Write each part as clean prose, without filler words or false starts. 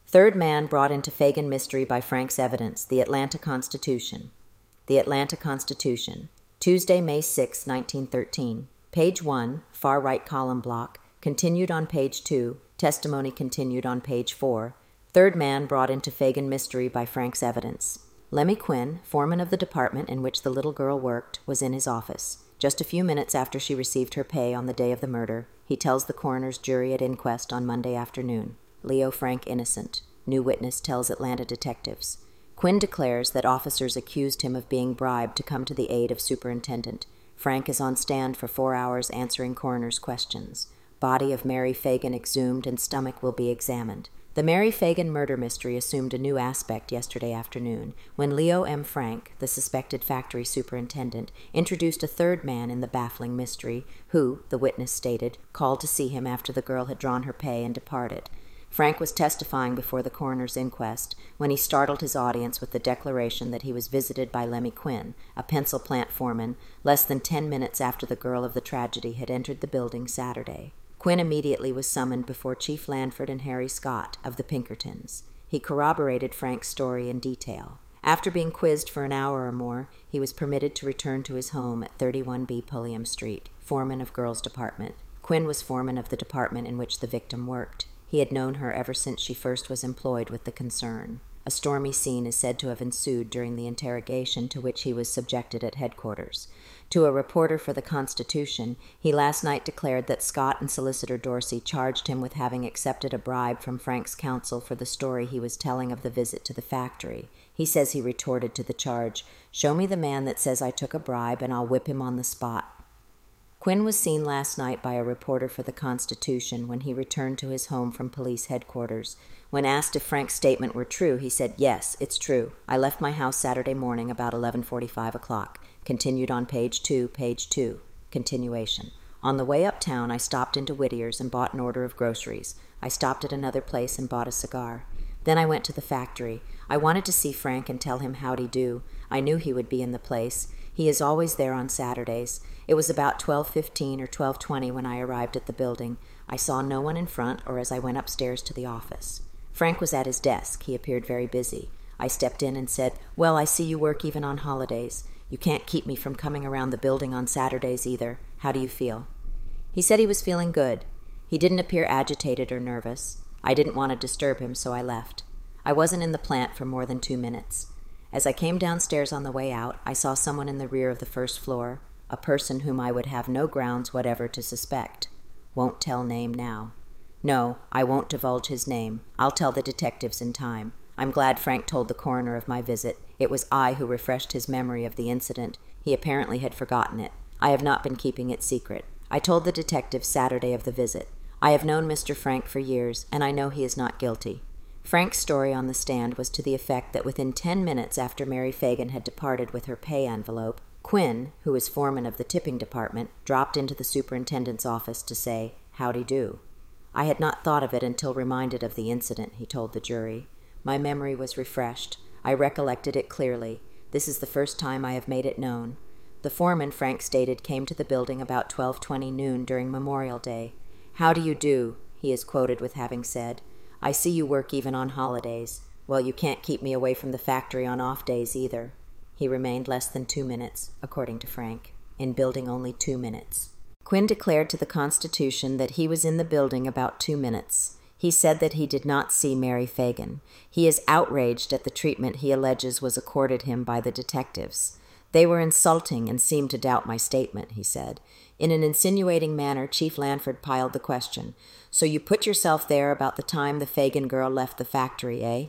Third man brought into Fagan mystery by Frank's evidence, the Atlanta Constitution. The Atlanta Constitution. Tuesday, May 6, 1913. Page 1, far right column block. Continued on page 2. Testimony continued on page 4. Third man brought into Fagan mystery by Frank's evidence. Lemmy Quinn, foreman of the department in which the little girl worked, was in his office. Just a few minutes after she received her pay on the day of the murder, he tells the coroner's jury at inquest on Monday afternoon. Leo Frank innocent. New witness tells Atlanta detectives. Quinn declares that officers accused him of being bribed to come to the aid of superintendent. Frank is on stand for 4 hours answering coroner's questions. Body of Mary Fagan exhumed and stomach will be examined. The Mary Fagan murder mystery assumed a new aspect yesterday afternoon when Leo M. Frank, the suspected factory superintendent, introduced a third man in the baffling mystery who, the witness stated, called to see him after the girl had drawn her pay and departed. Frank was testifying before the coroner's inquest when he startled his audience with the declaration that he was visited by Lemmy Quinn, a pencil plant foreman, less than 10 minutes after the girl of the tragedy had entered the building Saturday. Quinn immediately was summoned before Chief Lanford and Harry Scott of the Pinkertons. He corroborated Frank's story in detail. After being quizzed for an hour or more, he was permitted to return to his home at 31B Pulliam Street, foreman of Girls' Department. Quinn was foreman of the department in which the victim worked. He had known her ever since she first was employed with the concern. A stormy scene is said to have ensued during the interrogation to which he was subjected at headquarters. To a reporter for the Constitution, he last night declared that Scott and Solicitor Dorsey charged him with having accepted a bribe from Frank's counsel for the story he was telling of the visit to the factory. He says he retorted to the charge, "Show me the man that says I took a bribe and I'll whip him on the spot." Quinn was seen last night by a reporter for the Constitution when he returned to his home from police headquarters. When asked if Frank's statement were true, he said, "Yes, it's true. I left my house Saturday morning about 11:45 o'clock. Continued on page 2, page 2. Continuation. On the way uptown, I stopped into Whittier's and bought an order of groceries. I stopped at another place and bought a cigar. Then I went to the factory. I wanted to see Frank and tell him howdy do. I knew he would be in the place. He is always there on Saturdays. It was about 12:15 or 12:20 when I arrived at the building. I saw no one in front or as I went upstairs to the office. Frank was at his desk. He appeared very busy. I stepped in and said, 'Well, I see you work even on holidays. You can't keep me from coming around the building on Saturdays either. How do you feel?' He said he was feeling good. He didn't appear agitated or nervous. I didn't want to disturb him, so I left. I wasn't in the plant for more than 2 minutes. As I came downstairs on the way out, I saw someone in the rear of the first floor, a person whom I would have no grounds whatever to suspect. Won't tell name now. No, I won't divulge his name. I'll tell the detectives in time. I'm glad Frank told the coroner of my visit. It was I who refreshed his memory of the incident. He apparently had forgotten it. I have not been keeping it secret. I told the detectives Saturday of the visit. I have known Mr. Frank for years, and I know he is not guilty." Frank's story on the stand was to the effect that within 10 minutes after Mary Fagan had departed with her pay envelope, Quinn, who is foreman of the tipping department, dropped into the superintendent's office to say, "Howdy do." "I had not thought of it until reminded of the incident," he told the jury. "My memory was refreshed. I recollected it clearly. This is the first time I have made it known. The foreman, Frank stated, came to the building about 12:20 noon during Memorial Day. 'How do you do?' he is quoted with having said. 'I see you work even on holidays. Well, you can't keep me away from the factory on off days either.' He remained less than 2 minutes, according to Frank. In building only 2 minutes. Quinn declared to the Constitution that he was in the building about 2 minutes. He said that he did not see Mary Fagan. He is outraged at the treatment he alleges was accorded him by the detectives. 'They were insulting and seemed to doubt my statement,' he said. In an insinuating manner, Chief Lanford piled the question. 'So you put yourself there about the time the Fagan girl left the factory, eh?'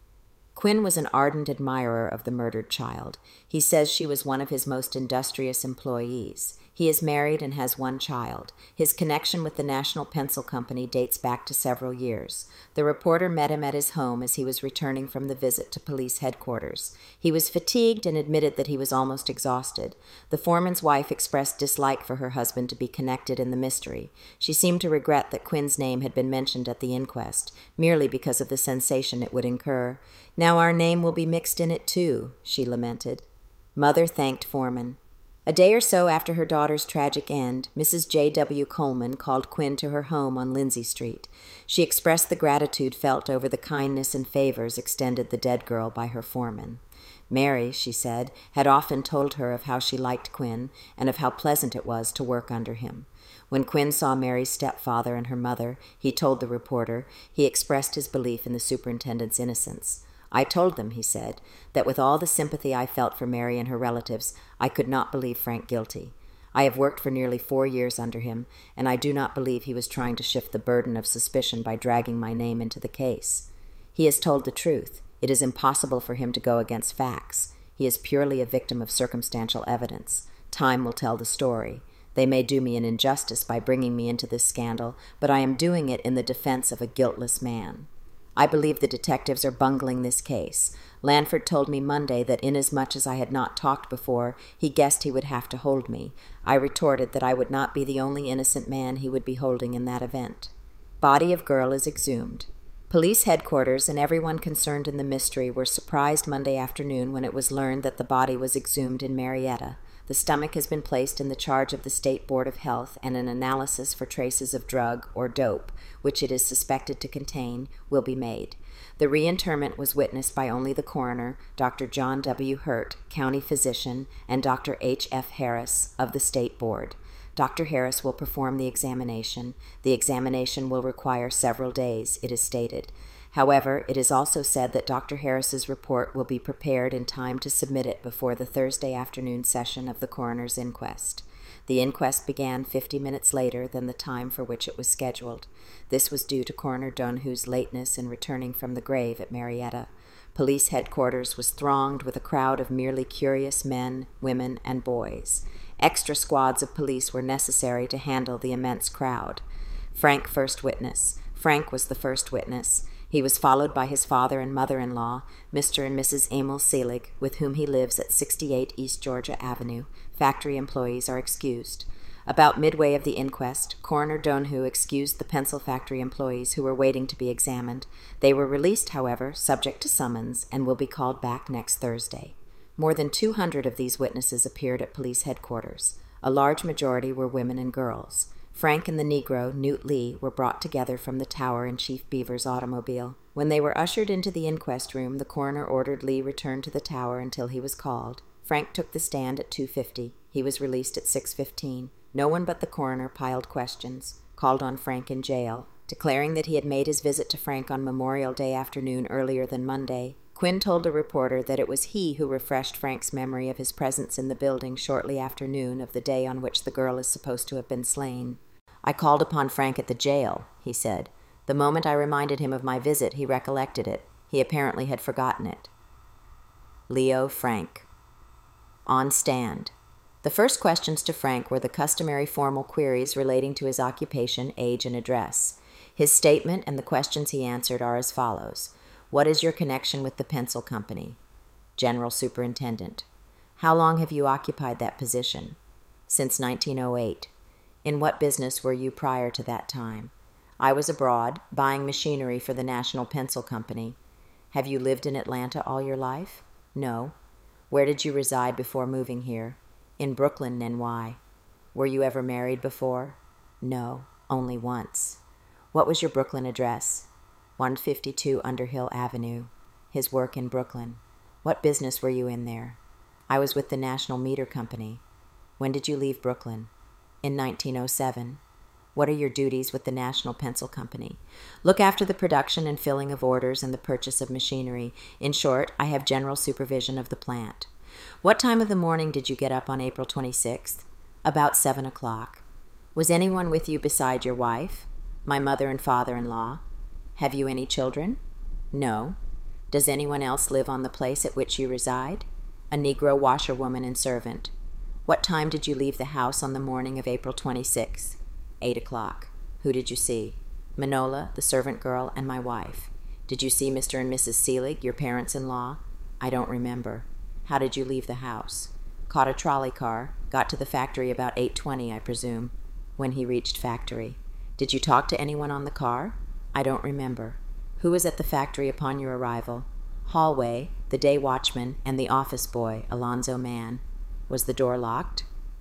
Quinn was an ardent admirer of the murdered child. He says she was one of his most industrious employees. He is married and has 1 child. His connection with the National Pencil Company dates back to several years. The reporter met him at his home as he was returning from the visit to police headquarters. He was fatigued and admitted that he was almost exhausted. The foreman's wife expressed dislike for her husband to be connected in the mystery. She seemed to regret that Quinn's name had been mentioned at the inquest, merely because of the sensation it would incur. 'Now our name will be mixed in it too,' she lamented. Mother thanked foreman. A day or so after her daughter's tragic end, Mrs. J.W. Coleman called Quinn to her home on Lindsay Street. She expressed the gratitude felt over the kindness and favors extended the dead girl by her foreman. Mary, she said, had often told her of how she liked Quinn and of how pleasant it was to work under him. When Quinn saw Mary's stepfather and her mother, he told the reporter, he expressed his belief in the superintendent's innocence. I told them, he said, that with all the sympathy I felt for Mary and her relatives, I could not believe Frank guilty. I have worked for nearly 4 years under him, and I do not believe he was trying to shift the burden of suspicion by dragging my name into the case. He has told the truth. It is impossible for him to go against facts. He is purely a victim of circumstantial evidence. Time will tell the story. They may do me an injustice by bringing me into this scandal, but I am doing it in the defense of a guiltless man. I believe the detectives are bungling this case. Lanford told me Monday that inasmuch as I had not talked before, he guessed he would have to hold me. I retorted that I would not be the only innocent man he would be holding in that event. Body of girl is exhumed. Police headquarters and everyone concerned in the mystery were surprised Monday afternoon when it was learned that the body was exhumed in Marietta. The stomach has been placed in the charge of the State Board of Health, and an analysis for traces of drug or dope, which it is suspected to contain, will be made. The reinterment was witnessed by only the coroner, Dr. John W. Hurt, county physician, and Dr. H. F. Harris of the State Board. Dr. Harris will perform the examination. The examination will require several days, it is stated. However, it is also said that Dr. Harris's report will be prepared in time to submit it before the Thursday afternoon session of the coroner's inquest. The inquest began 50 minutes later than the time for which it was scheduled. This was due to Coroner Donhu's lateness in returning from the grave at Marietta. Police headquarters was thronged with a crowd of merely curious men, women, and boys. Extra squads of police were necessary to handle the immense crowd. Frank first witness. Frank was the first witness. He was followed by his father and mother-in-law, Mr. and Mrs. Emil Selig, with whom he lives at 68 East Georgia Avenue. Factory employees are excused. About midway of the inquest, Coroner Donhu excused the pencil factory employees who were waiting to be examined. They were released, however, subject to summons, and will be called back next Thursday. More than 200 of these witnesses appeared at police headquarters. A large majority were women and girls. Frank and the Negro, Newt Lee, were brought together from the tower in Chief Beaver's automobile. When they were ushered into the inquest room, the coroner ordered Lee returned to the tower until he was called. Frank took the stand at 2:50. He was released at 6:15. No one but the coroner piled questions, called on Frank in jail. Declaring that he had made his visit to Frank on Memorial Day afternoon earlier than Monday, Quinn told a reporter that it was he who refreshed Frank's memory of his presence in the building shortly after noon of the day on which the girl is supposed to have been slain. "I called upon Frank at the jail," he said. "The moment I reminded him of my visit, he recollected it. He apparently had forgotten it." Leo Frank. On stand. The first questions to Frank were the customary formal queries relating to his occupation, age, and address. His statement and the questions he answered are as follows. What is your connection with the pencil company? General Superintendent. How long have you occupied that position? Since 1908. In what business were you prior to that time? I was abroad, buying machinery for the National Pencil Company. Have you lived in Atlanta all your life? No. Where did you reside before moving here? In Brooklyn, NY. Were you ever married before? No, only once. What was your Brooklyn address? 152 Underhill Avenue. His work in Brooklyn. What business were you in there? I was with the National Meter Company. When did you leave Brooklyn? In 1907. What are your duties with the National Pencil Company? Look after the production and filling of orders and the purchase of machinery. In short, I have general supervision of the plant. What time of the morning did you get up on April 26th? About 7 o'clock. Was anyone with you beside your wife? My mother and father-in-law. Have you any children? No. Does anyone else live on the place at which you reside? A Negro washerwoman and servant. What time did you leave the house on the morning of April 26th? 8 o'clock. Who did you see? Manola, the servant girl, and my wife. Did you see Mr. and Mrs. Selig, your parents-in-law? I don't remember. How did you leave the house? Caught a trolley car. Got to the factory about 8:20, I presume. When he reached factory. Did you talk to anyone on the car? I don't remember. Who was at the factory upon your arrival? Hallway, the day watchman, and the office boy, Alonzo Mann. Was the door locked?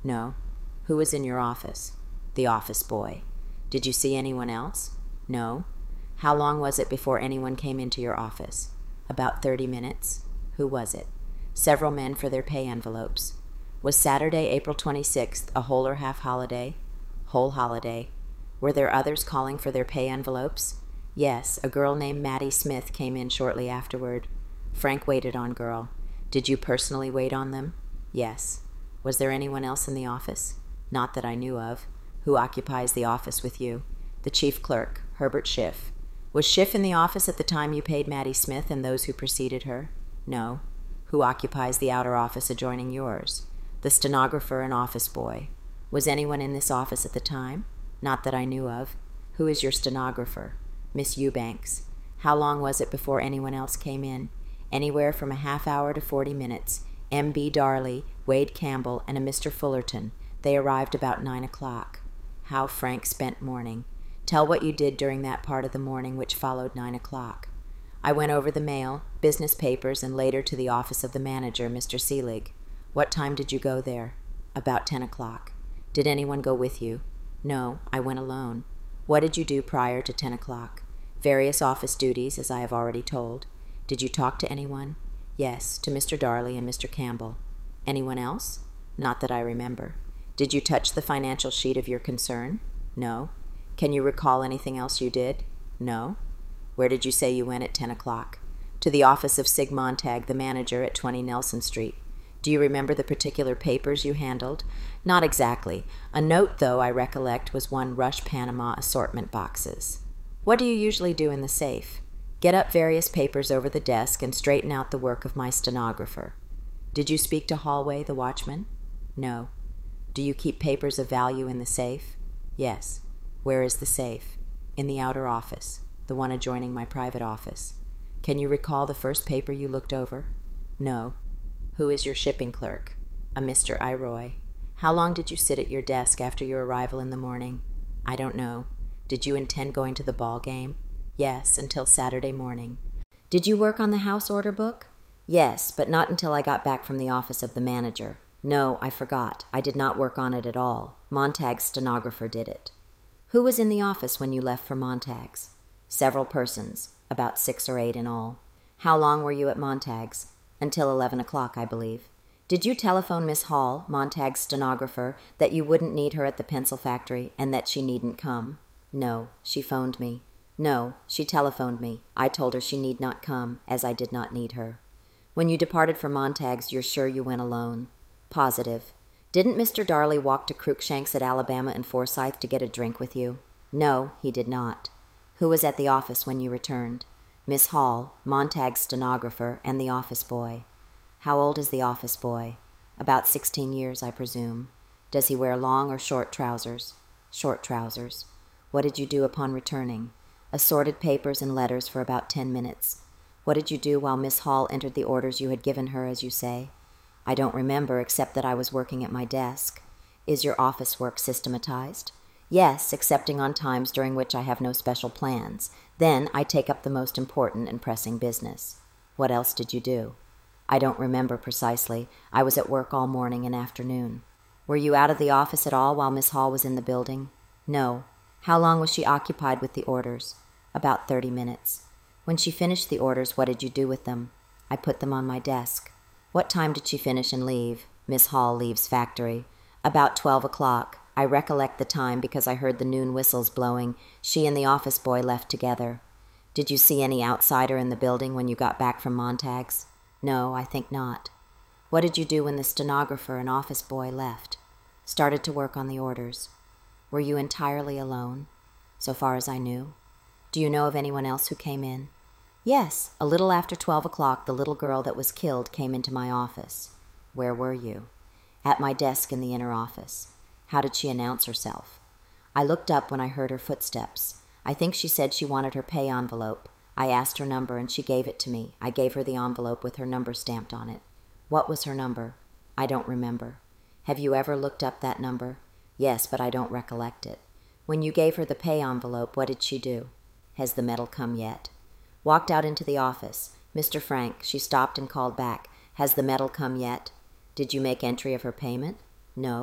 No. Who was in your office? The office boy. Did you see anyone else? No. How long was it before anyone came into your office? About 30 minutes. Who was it? Several men for their pay envelopes. Was Saturday, April 26th, a whole or half holiday? Whole holiday. Were there others calling for their pay envelopes? Yes, a girl named Maddie Smith came in shortly afterward. Frank waited on girl. Did you personally wait on them? Yes. Was there anyone else in the office? Not that I knew of. Who occupies the office with you? The chief clerk, Herbert Schiff. Was Schiff in the office at the time you paid Maddie Smith and those who preceded her? No. Who occupies the outer office adjoining yours? The stenographer and office boy. Was anyone in this office at the time? Not that I knew of. Who is your stenographer? Miss Eubanks. How long was it before anyone else came in? Anywhere from a half hour to 40 minutes. M.B. Darley, Wade Campbell, and a Mr. Fullerton. They arrived about 9 o'clock. How Frank spent morning. Tell what you did during that part of the morning which followed 9 o'clock. I went over the mail, business papers, and later to the office of the manager, Mr. Seelig. What time did you go there? About 10 o'clock. Did anyone go with you? No, I went alone. What did you do prior to 10 o'clock? Various office duties, as I have already told. Did you talk to anyone? Yes, to Mr. Darley and Mr. Campbell. Anyone else? Not that I remember. Did you touch the financial sheet of your concern? No. Can you recall anything else you did? No. Where did you say you went at 10 o'clock? To the office of Sig Montag, the manager, at 20 Nelson Street. Do you remember the particular papers you handled? Not exactly. A note, though, I recollect, was one Rush Panama assortment boxes. What do you usually do in the safe? Get up various papers over the desk and straighten out the work of my stenographer. Did you speak to Hallway, the watchman? No. Do you keep papers of value in the safe? Yes. Where is the safe? In the outer office, the one adjoining my private office. Can you recall the first paper you looked over? No. Who is your shipping clerk? A Mr. Iroy. How long did you sit at your desk after your arrival in the morning? I don't know. Did you intend going to the ball game? Yes, until Saturday morning. Did you work on the house order book? Yes, but not until I got back from the office of the manager. No, I forgot. I did not work on it at all. Montag's stenographer did it. Who was in the office when you left for Montag's? Several persons, about 6 or 8 in all. How long were you at Montag's? Until 11 o'clock, I believe. Did you telephone Miss Hall, Montag's stenographer, that you wouldn't need her at the pencil factory and that she needn't come? No, she phoned me. No, she telephoned me. I told her she need not come, as I did not need her. When you departed for Montag's, you're sure you went alone? Positive. Didn't Mr. Darley walk to Cruikshank's at Alabama and Forsyth to get a drink with you? No, he did not. Who was at the office when you returned? Miss Hall, Montag's stenographer, and the office boy. How old is the office boy? About 16 years, I presume. Does he wear long or short trousers? Short trousers. What did you do upon returning? Assorted papers and letters for about 10 minutes. What did you do while Miss Hall entered the orders you had given her, as you say? I don't remember, except that I was working at my desk. Is your office work systematized? Yes, excepting on times during which I have no special plans. Then I take up the most important and pressing business. What else did you do? I don't remember precisely. I was at work all morning and afternoon. Were you out of the office at all while Miss Hall was in the building? No. How long was she occupied with the orders? About 30 minutes. When she finished the orders, what did you do with them? I put them on my desk. What time did she finish and leave? Miss Hall leaves factory. About 12 o'clock. I recollect the time because I heard the noon whistles blowing. She and the office boy left together. Did you see any outsider in the building when you got back from Montag's? No, I think not. What did you do when the stenographer and office boy left? Started to work on the orders. Were you entirely alone? So far as I knew. Do you know of anyone else who came in? Yes, a little after 12 o'clock, the little girl that was killed came into my office. Where were you? At my desk in the inner office. How did she announce herself? I looked up when I heard her footsteps. I think she said she wanted her pay envelope. I asked her number and she gave it to me. I gave her the envelope with her number stamped on it. What was her number? I don't remember. Have you ever looked up that number? Yes, but I don't recollect it. When you gave her the pay envelope, what did she do? Has the medal come yet? Walked out into the office. Mr. Frank, she stopped and called back. Has the medal come yet? Did you make entry of her payment? No.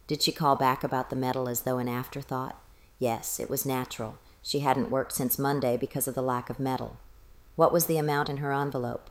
Did she call back about the medal as though an afterthought? Yes, it was natural. She hadn't worked since Monday because of the lack of metal. What was the amount in her envelope?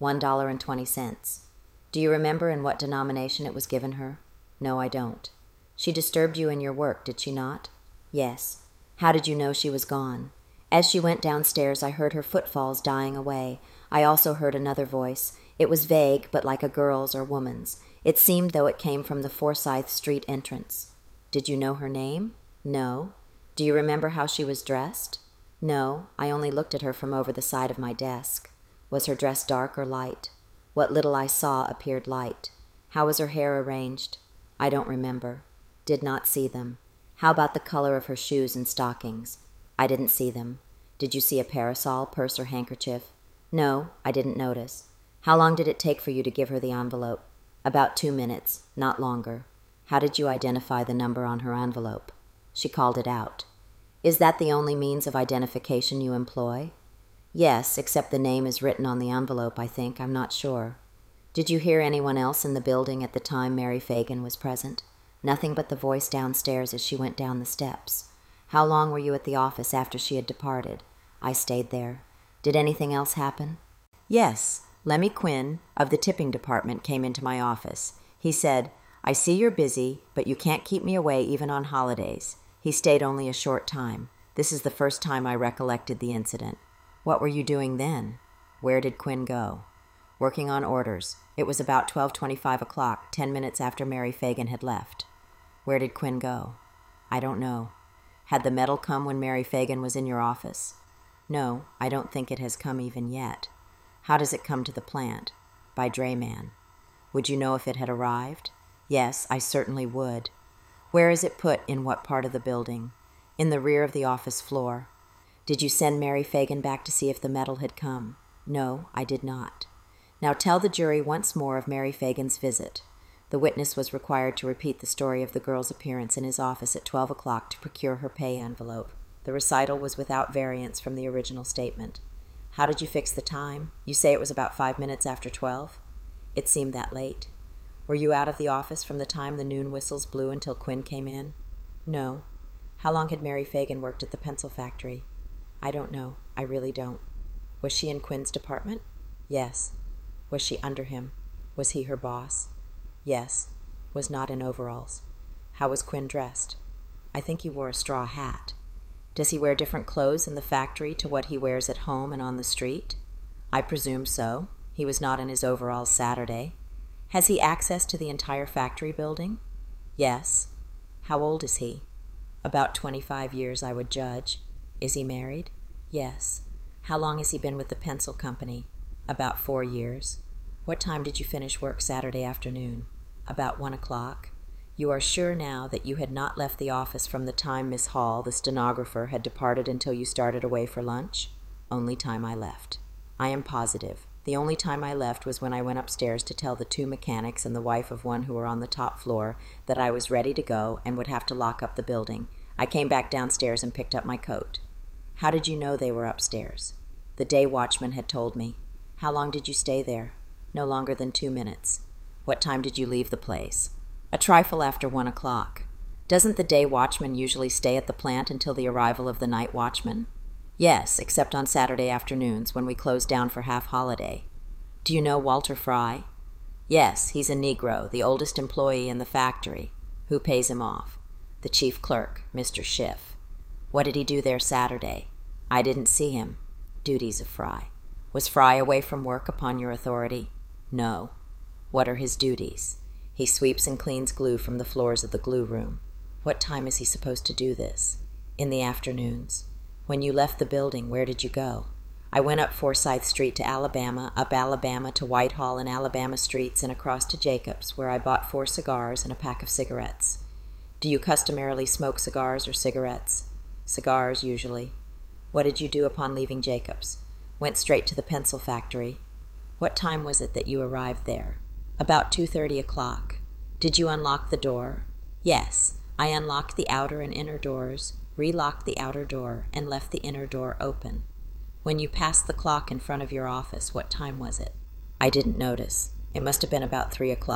$1.20. Do you remember in what denomination it was given her? No, I don't. She disturbed you in your work, did she not? Yes. How did you know she was gone? As she went downstairs, I heard her footfalls dying away. I also heard another voice. It was vague, but like a girl's or woman's. It seemed though it came from the Forsyth Street entrance. Did you know her name? No. Do you remember how she was dressed? No, I only looked at her from over the side of my desk. Was her dress dark or light? What little I saw appeared light. How was her hair arranged? I don't remember. Did not see them. How about the color of her shoes and stockings? I didn't see them. Did you see a parasol, purse, or handkerchief? No, I didn't notice. How long did it take for you to give her the envelope? About 2 minutes, not longer. How did you identify the number on her envelope? She called it out. Is that the only means of identification you employ? Yes, except the name is written on the envelope, I think. I'm not sure. Did you hear anyone else in the building at the time Mary Fagan was present? Nothing but the voice downstairs as she went down the steps. How long were you at the office after she had departed? I stayed there. Did anything else happen? Yes. Lemmy Quinn of the tipping department came into my office. He said, I see you're busy, but you can't keep me away even on holidays. He stayed only a short time. This is the first time I recollected the incident. What were you doing then? Where did Quinn go? Working on orders. It was about 12:25, 10 minutes after Mary Fagan had left. Where did Quinn go? I don't know. Had the medal come when Mary Fagan was in your office? No, I don't think it has come even yet. How does it come to the plant? By drayman. Would you know if it had arrived? Yes, I certainly would. Where is it put in what part of the building? In the rear of the office floor. Did you send Mary Fagan back to see if the medal had come? No, I did not. Now tell the jury once more of Mary Fagan's visit. The witness was required to repeat the story of the girl's appearance in his office at 12 o'clock to procure her pay envelope. The recital was without variance from the original statement. How did you fix the time? You say it was about 5 minutes after 12? It seemed that late. Were you out of the office from the time the noon whistles blew until Quinn came in? No. How long had Mary Fagan worked at the pencil factory? I don't know. I really don't. Was she in Quinn's department? Yes. Was she under him? Was he her boss? Yes. Was not in overalls. How was Quinn dressed? I think he wore a straw hat. Does he wear different clothes in the factory to what he wears at home and on the street? I presume so. He was not in his overalls Saturday. Has he access to the entire factory building? Yes. How old is he? About 25 years, I would judge. Is he married? Yes. How long has he been with the pencil company? About 4 years. What time did you finish work Saturday afternoon? About 1 o'clock. You are sure now that you had not left the office from the time Miss Hall, the stenographer, had departed until you started away for lunch? Only time I left. I am positive. The only time I left was when I went upstairs to tell the 2 mechanics and the wife of one who were on the top floor that I was ready to go and would have to lock up the building. I came back downstairs and picked up my coat. How did you know they were upstairs? The day watchman had told me. How long did you stay there? No longer than 2 minutes. What time did you leave the place? A trifle after 1 o'clock. Doesn't the day watchman usually stay at the plant until the arrival of the night watchman? Yes, except on Saturday afternoons when we close down for half-holiday. Do you know Walter Fry? Yes, he's a Negro, the oldest employee in the factory. Who pays him off? The chief clerk, Mr. Schiff. What did he do there Saturday? I didn't see him. Duties of Fry. Was Fry away from work upon your authority? No. What are his duties? He sweeps and cleans glue from the floors of the glue room. What time is he supposed to do this? In the afternoons. When you left the building, where did you go? I went up Forsyth Street to Alabama, up Alabama to Whitehall and Alabama Streets, and across to Jacobs, where I bought 4 cigars and a pack of cigarettes. Do you customarily smoke cigars or cigarettes? Cigars, usually. What did you do upon leaving Jacobs? Went straight to the pencil factory. What time was it that you arrived there? About 2:30. Did you unlock the door? Yes, I unlocked the outer and inner doors, relocked the outer door, and left the inner door open. When you passed the clock in front of your office, what time was it? I didn't notice. It must have been about 3 o'clock.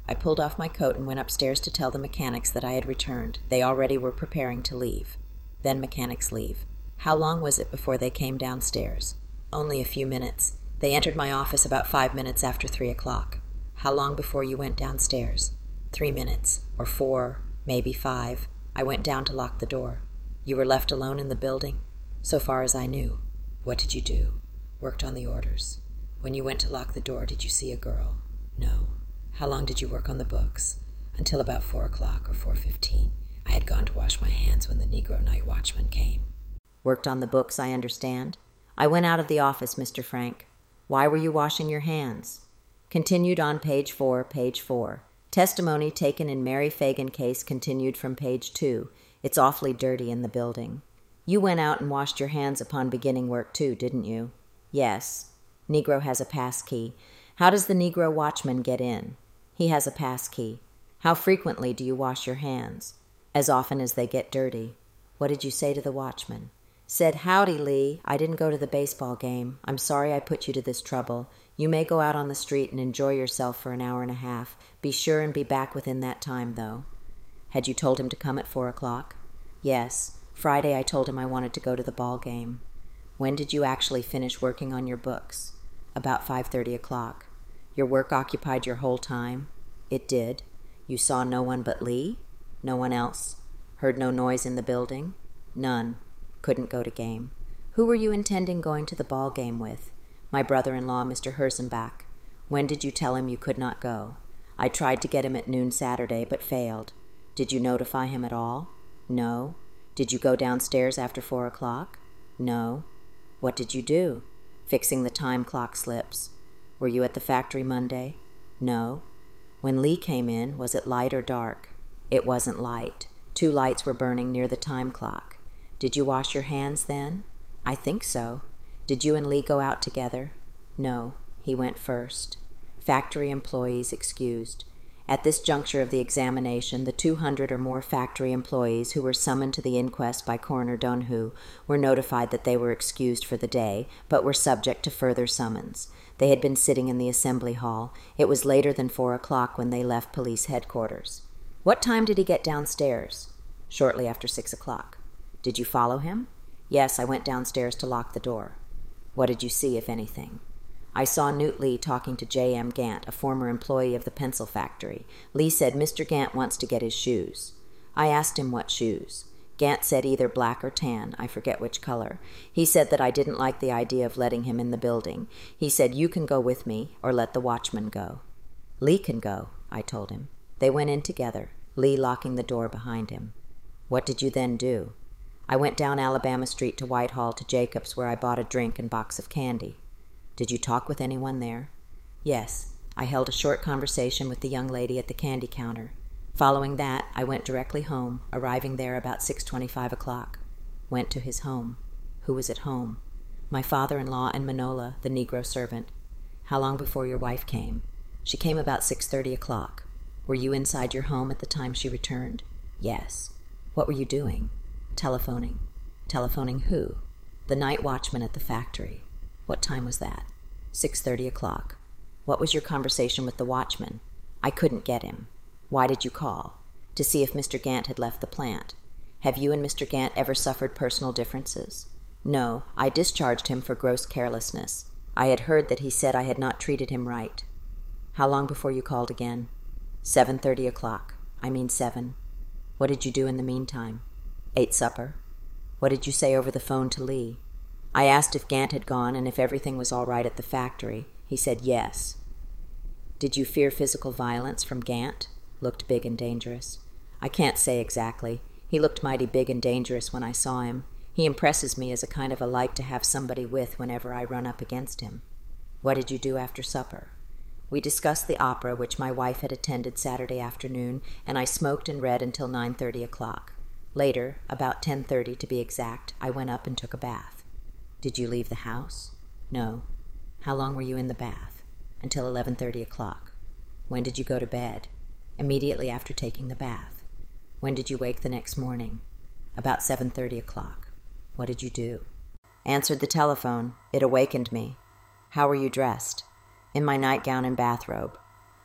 I pulled off my coat and went upstairs to tell the mechanics that I had returned. They already were preparing to leave. Then mechanics leave. How long was it before they came downstairs? Only a few minutes. They entered my office about 5 minutes after 3 o'clock. How long before you went downstairs? 3 minutes, or 4, maybe 5. I went down to lock the door. You were left alone in the building? So far as I knew. What did you do? Worked on the orders. When you went to lock the door, did you see a girl? No. How long did you work on the books? Until about 4 o'clock or 4:15. I had gone to wash my hands when the Negro night watchman came. Worked on the books, I understand. I went out of the office, Mr. Frank. Why were you washing your hands? Continued on page 4. Testimony taken in Mary Fagan case continued from page 2. It's awfully dirty in the building. You went out and washed your hands upon beginning work too, didn't you? Yes. Negro has a pass key. How does the Negro watchman get in? He has a pass key. How frequently do you wash your hands? As often as they get dirty. What did you say to the watchman? Said, "Howdy, Lee. I didn't go to the baseball game. I'm sorry I put you to this trouble. You may go out on the street and enjoy yourself for an hour and a half. Be sure and be back within that time, though." Had you told him to come at 4 o'clock? Yes. Friday I told him I wanted to go to the ball game. When did you actually finish working on your books? About 5:30 o'clock. Your work occupied your whole time? It did. You saw no one but Lee? No one else? Heard no noise in the building? None. Couldn't go to game. Who were you intending going to the ball game with? My brother-in-law, Mr. Herzenbach. When did you tell him you could not go? I tried to get him at noon Saturday, but failed. Did you notify him at all? No. Did you go downstairs after 4 o'clock? No. What did you do? Fixing the time clock slips. Were you at the factory Monday? No. When Lee came in, was it light or dark? It wasn't light. 2 lights were burning near the time clock. Did you wash your hands then? I think so. Did you and Lee go out together? No. He went first. Factory employees excused. At this juncture of the examination, the 200 or more factory employees who were summoned to the inquest by Coroner Donahue were notified that they were excused for the day, but were subject to further summons. They had been sitting in the assembly hall. It was later than 4 o'clock when they left police headquarters. What time did he get downstairs? Shortly after 6 o'clock. Did you follow him? Yes, I went downstairs to lock the door. What did you see, if anything? I saw Newt Lee talking to J.M. Gant, a former employee of the pencil factory. Lee said, "Mr. Gant wants to get his shoes." I asked him what shoes. Gant said either black or tan, I forget which color. He said that I didn't like the idea of letting him in the building. He said, "You can go with me, or let the watchman go." "Lee can go," I told him. They went in together, Lee locking the door behind him. What did you then do? I went down Alabama Street to Whitehall to Jacob's, where I bought a drink and box of candy. Did you talk with anyone there? Yes, I held a short conversation with the young lady at the candy counter. Following that, I went directly home, arriving there about 6:25 o'clock. Went to his home. Who was at home? My father-in-law and Manola, the Negro servant. How long before your wife came? She came about 6:30 o'clock. Were you inside your home at the time she returned? Yes. What were you doing? Telephoning. Telephoning who? The night watchman at the factory. What time was that? 6:30 o'clock. What was your conversation with the watchman? I couldn't get him. Why did you call? To see if Mr. Gant had left the plant. Have you and Mr. Gant ever suffered personal differences? No, I discharged him for gross carelessness. I had heard that he said I had not treated him right. How long before you called again? 7:30 o'clock. 7. What did you do in the meantime? Ate supper. What did you say over the phone to Lee? I asked if Gant had gone and if everything was all right at the factory. He said yes. Did you fear physical violence from Gant? Looked big and dangerous. I can't say exactly. He looked mighty big and dangerous when I saw him. He impresses me as a kind of a like to have somebody with whenever I run up against him. What did you do after supper? We discussed the opera which my wife had attended Saturday afternoon, and I smoked and read until 9:30 o'clock. Later, about 10:30 to be exact, I went up and took a bath. Did you leave the house? No. How long were you in the bath? Until 11:30 o'clock. When did you go to bed? Immediately after taking the bath. When did you wake the next morning? About 7:30 o'clock. What did you do? Answered the telephone. It awakened me. How were you dressed? In my nightgown and bathrobe.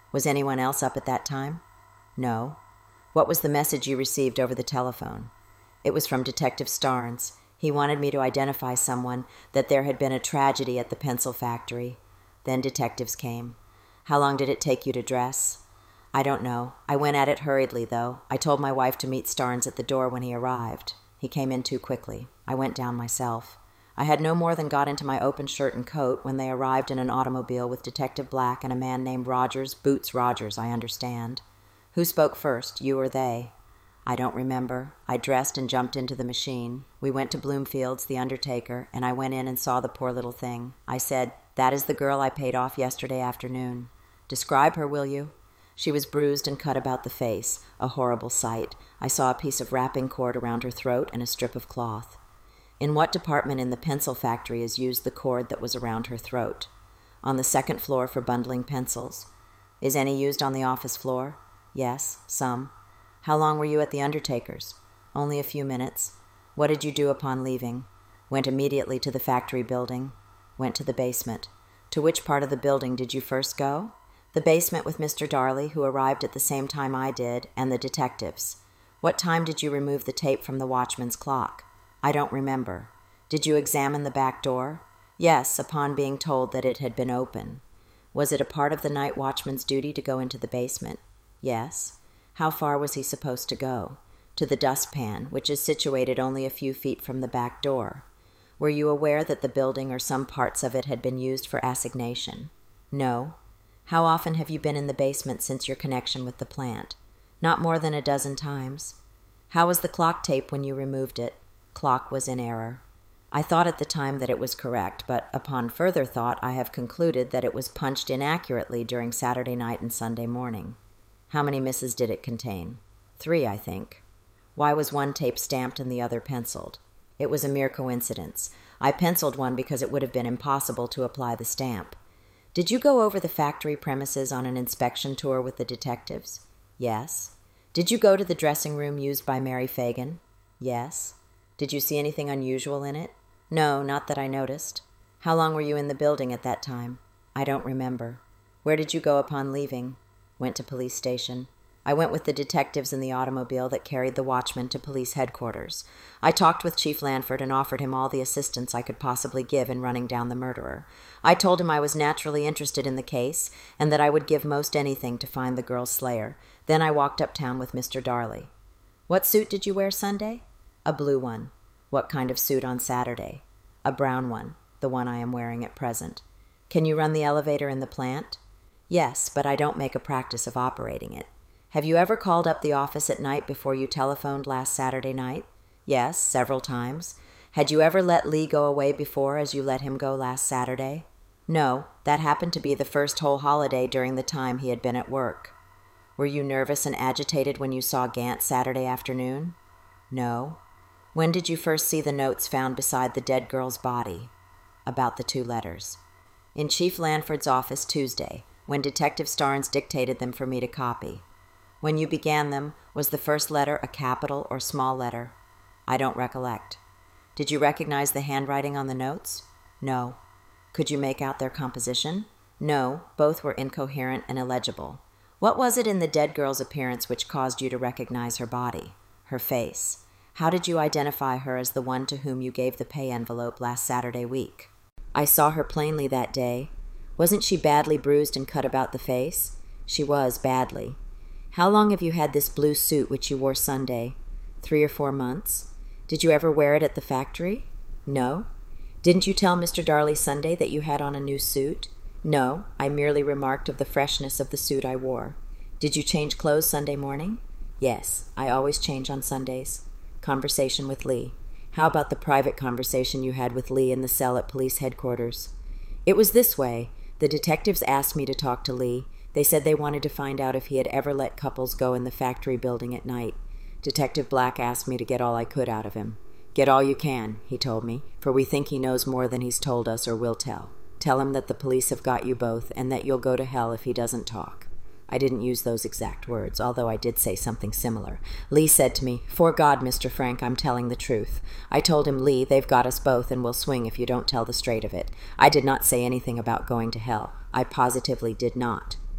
Was anyone else up at that time? No. What was the message you received over the telephone? It was from Detective Starnes. He wanted me to identify someone, that there had been a tragedy at the pencil factory. Then detectives came. How long did it take you to dress? I don't know. I went at it hurriedly, though. I told my wife to meet Starnes at the door when he arrived. He came in too quickly. I went down myself. I had no more than got into my open shirt and coat when they arrived in an automobile with Detective Black and a man named Rogers, Boots Rogers, I understand. Who spoke first, you or they? I don't remember. I dressed and jumped into the machine. We went to Bloomfield's, the undertaker, and I went in and saw the poor little thing. I said, "That is the girl I paid off yesterday afternoon. Describe her, will you?" She was bruised and cut about the face, a horrible sight. I saw a piece of wrapping cord around her throat and a strip of cloth. In what department in the pencil factory is used the cord that was around her throat? On the second floor for bundling pencils. Is any used on the office floor? Yes, some. How long were you at the undertaker's? Only a few minutes. What did you do upon leaving? Went immediately to the factory building. Went to the basement. To which part of the building did you first go? The basement with Mr. Darley, who arrived at the same time I did, and the detectives. What time did you remove the tape from the watchman's clock? I don't remember. Did you examine the back door? Yes, upon being told that it had been open. Was it a part of the night watchman's duty to go into the basement? Yes. How far was he supposed to go? To the dustpan, which is situated only a few feet from the back door. Were you aware that the building or some parts of it had been used for assignation? No. How often have you been in the basement since your connection with the plant? Not more than a dozen times. How was the clock tape when you removed it? Clock was in error. I thought at the time that it was correct, but upon further thought I have concluded that it was punched inaccurately during Saturday night and Sunday morning. How many misses did it contain? 3, I think. Why was one tape stamped and the other penciled? It was a mere coincidence. I penciled one because it would have been impossible to apply the stamp. Did you go over the factory premises on an inspection tour with the detectives? Yes. Did you go to the dressing room used by Mary Fagan? Yes. Did you see anything unusual in it? No, not that I noticed. How long were you in the building at that time? I don't remember. Where did you go upon leaving? Went to police station. I went with the detectives in the automobile that carried the watchman to police headquarters. I talked with Chief Lanford and offered him all the assistance I could possibly give in running down the murderer. I told him I was naturally interested in the case and that I would give most anything to find the girl's slayer. Then I walked uptown with Mr. Darley. What suit did you wear Sunday? A blue one. What kind of suit on Saturday? A brown one, the one I am wearing at present. Can you run the elevator in the plant? Yes, but I don't make a practice of operating it. Have you ever called up the office at night before you telephoned last Saturday night? Yes, several times. Had you ever let Lee go away before as you let him go last Saturday? No, that happened to be the first whole holiday during the time he had been at work. Were you nervous and agitated when you saw Gant Saturday afternoon? No. When did you first see the notes found beside the dead girl's body? About the 2 letters. In Chief Lanford's office Tuesday, when Detective Starnes dictated them for me to copy. When you began them, was the first letter a capital or small letter? I don't recollect. Did you recognize the handwriting on the notes? No. Could you make out their composition? No, both were incoherent and illegible. What was it in the dead girl's appearance which caused you to recognize her body? Her face. How did you identify her as the one to whom you gave the pay envelope last Saturday week? I saw her plainly that day. Wasn't she badly bruised and cut about the face? She was, badly. How long have you had this blue suit which you wore Sunday? 3 or 4 months. Did you ever wear it at the factory? No. Didn't you tell Mr. Darley Sunday that you had on a new suit? No, I merely remarked of the freshness of the suit I wore. Did you change clothes Sunday morning? Yes, I always change on Sundays. Conversation with Lee. How about the private conversation you had with Lee in the cell at police headquarters? It was this way. The detectives asked me to talk to Lee. They said they wanted to find out if he had ever let couples go in the factory building at night. Detective Black asked me to get all I could out of him. Get all you can, he told me, for we think he knows more than he's told us or will tell. Tell him that the police have got you both and that you'll go to hell if he doesn't talk. I didn't use those exact words, although I did say something similar. Lee said to me, "'Fore God, Mr. Frank, I'm telling the truth." I told him, "Lee, they've got us both and we'll swing if you don't tell the straight of it." I did not say anything about going to hell. I positively did not.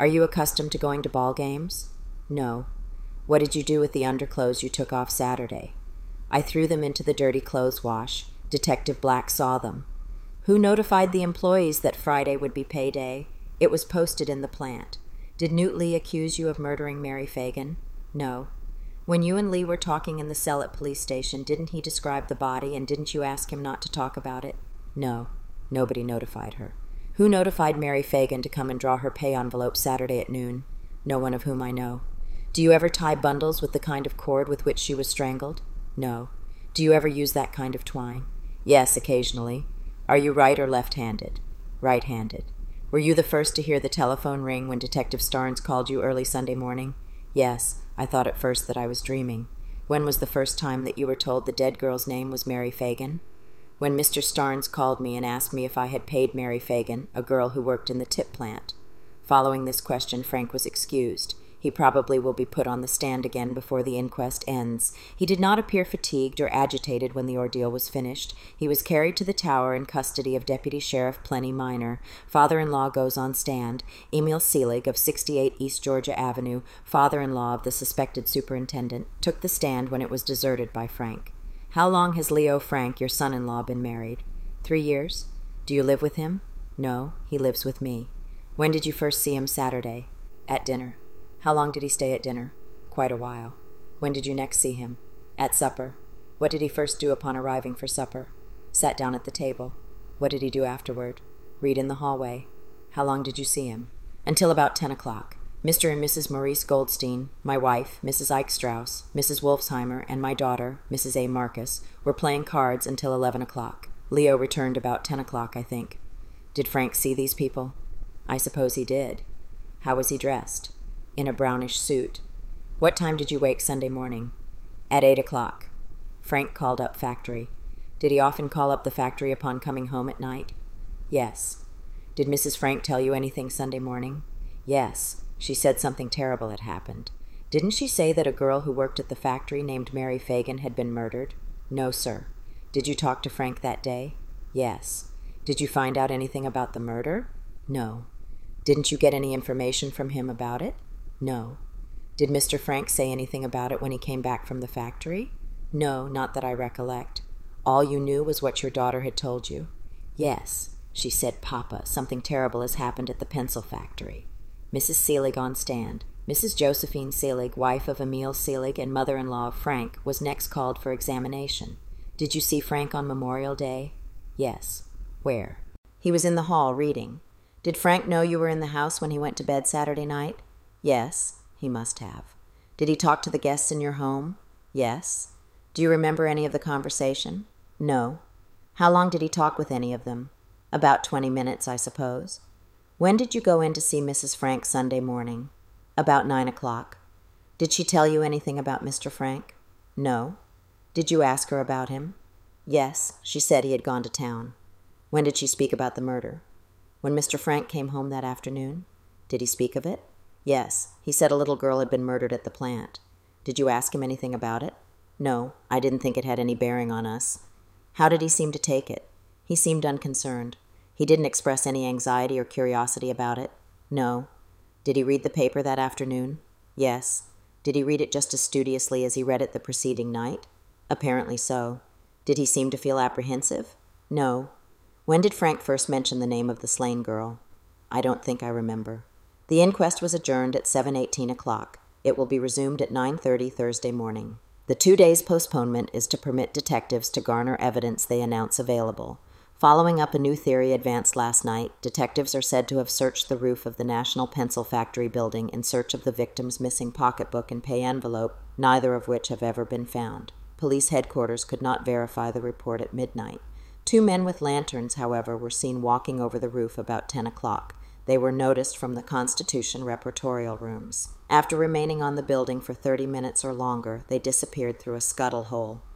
Are you accustomed to going to ball games? No. What did you do with the underclothes you took off Saturday? I threw them into the dirty clothes wash. Detective Black saw them. Who notified the employees that Friday would be payday? It was posted in the plant. Did Newt Lee accuse you of murdering Mary Fagan? No. When you and Lee were talking in the cell at police station, didn't he describe the body, and didn't you ask him not to talk about it? No. Nobody notified her. Who notified Mary Fagan to come and draw her pay envelope Saturday at noon? No one of whom I know. Do you ever tie bundles with the kind of cord with which she was strangled? No. Do you ever use that kind of twine? Yes, occasionally. Are you right or left-handed? Right-handed. Were you the first to hear the telephone ring when Detective Starnes called you early Sunday morning? Yes. I thought at first that I was dreaming. When was the first time that you were told the dead girl's name was Mary Fagan? When Mr. Starnes called me and asked me if I had paid Mary Fagan, a girl who worked in the tip plant. Following this question, Frank was excused. He probably will be put on the stand again before the inquest ends. He did not appear fatigued or agitated when the ordeal was finished. He was carried to the tower in custody of Deputy Sheriff Plenty Minor. Father-in-law goes on stand. Emil Seelig of 68 East Georgia Avenue, father-in-law of the suspected superintendent, took the stand when it was deserted by Frank. How long has Leo Frank, your son-in-law, been married? 3 years. Do you live with him? No, he lives with me. When did you first see him Saturday? At dinner. How long did he stay at dinner? Quite a while. When did you next see him? At supper. What did he first do upon arriving for supper? Sat down at the table. What did he do afterward? Read in the hallway. How long did you see him? Until about 10 o'clock. Mr. and Mrs. Maurice Goldstein, my wife, Mrs. Ike Strauss, Mrs. Wolfsheimer, and my daughter, Mrs. A. Marcus, were playing cards until 11 o'clock. Leo returned about 10 o'clock, I think. Did Frank see these people? I suppose he did. How was he dressed? In a brownish suit. What time did you wake Sunday morning? At 8 o'clock. Frank called up factory. Did he often call up the factory upon coming home at night? Yes. Did Mrs. Frank tell you anything Sunday morning? Yes. She said something terrible had happened. Didn't she say that a girl who worked at the factory named Mary Fagan had been murdered? No, sir. Did you talk to Frank that day? Yes. Did you find out anything about the murder? No. Didn't you get any information from him about it? No. Did Mr. Frank say anything about it when he came back from the factory? No, not that I recollect. All you knew was what your daughter had told you? Yes. She said, Papa, something terrible has happened at the pencil factory. Mrs. Seelig on stand. Mrs. Josephine Seelig, wife of Emil Seelig and mother-in-law of Frank, was next called for examination. Did you see Frank on Memorial Day? Yes. Where? He was in the hall reading. Did Frank know you were in the house when he went to bed Saturday night? Yes, he must have. Did he talk to the guests in your home? Yes. Do you remember any of the conversation? No. How long did he talk with any of them? About 20 minutes, I suppose. When did you go in to see Mrs. Frank Sunday morning? About 9 o'clock. Did she tell you anything about Mr. Frank? No. Did you ask her about him? Yes, she said he had gone to town. When did she speak about the murder? When Mr. Frank came home that afternoon? Did he speak of it? Yes, he said a little girl had been murdered at the plant. Did you ask him anything about it? No, I didn't think it had any bearing on us. How did he seem to take it? He seemed unconcerned. He didn't express any anxiety or curiosity about it? No. Did he read the paper that afternoon? Yes. Did he read it just as studiously as he read it the preceding night? Apparently so. Did he seem to feel apprehensive? No. When did Frank first mention the name of the slain girl? I don't think I remember. The inquest was adjourned at 7:18 o'clock. It will be resumed at 9:30 Thursday morning. The 2 days postponement is to permit detectives to garner evidence they announce available. Following up a new theory advanced last night, detectives are said to have searched the roof of the National Pencil Factory building in search of the victim's missing pocketbook and pay envelope, neither of which have ever been found. Police headquarters could not verify the report at midnight. 2 men with lanterns, however, were seen walking over the roof about 10 o'clock. They were noticed from the Constitution reportorial rooms. After remaining on the building for 30 minutes or longer, they disappeared through a scuttle hole.